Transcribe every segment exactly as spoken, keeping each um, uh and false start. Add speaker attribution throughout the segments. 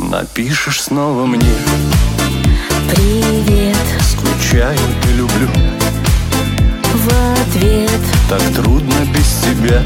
Speaker 1: Напишешь снова мне:
Speaker 2: привет,
Speaker 1: скучаю и люблю.
Speaker 2: в ответ:
Speaker 1: так трудно без тебя.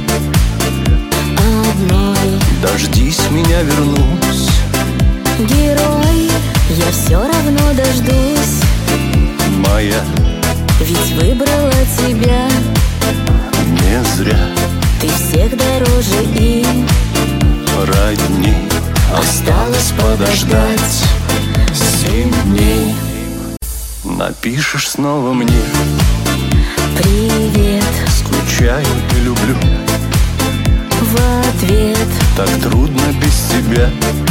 Speaker 2: одной,
Speaker 1: Дождись меня, вернусь.
Speaker 2: герой, я все равно дождусь.
Speaker 1: Моя,
Speaker 2: Ведь выбрала тебя.
Speaker 1: не зря
Speaker 2: Ты всех дороже и
Speaker 1: родни. Осталось подождать семь дней. Напишешь снова мне:
Speaker 2: привет,
Speaker 1: скучаю и люблю.
Speaker 2: в ответ:
Speaker 1: так трудно без тебя.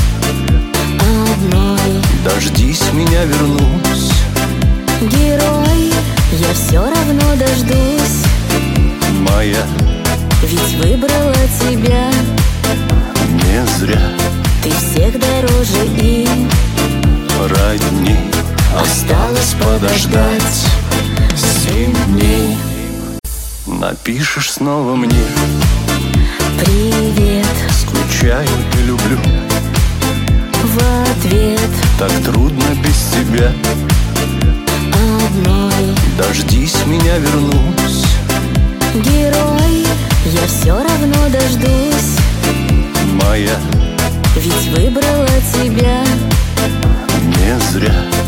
Speaker 2: одной,
Speaker 1: Дождись меня, вернусь.
Speaker 2: герой, я все равно дождусь.
Speaker 1: Моя,
Speaker 2: Ведь выбрала тебя.
Speaker 1: не зря
Speaker 2: Ты всех дороже и
Speaker 1: родни. Осталось подождать семь дней. Напишешь снова мне:
Speaker 2: привет,
Speaker 1: скучаю и люблю.
Speaker 2: в ответ:
Speaker 1: так трудно без тебя.
Speaker 2: одной,
Speaker 1: Дождись меня, вернусь.
Speaker 2: герой, я все равно дождусь.
Speaker 1: Моя,
Speaker 2: Ведь выбрала тебя.
Speaker 1: не зря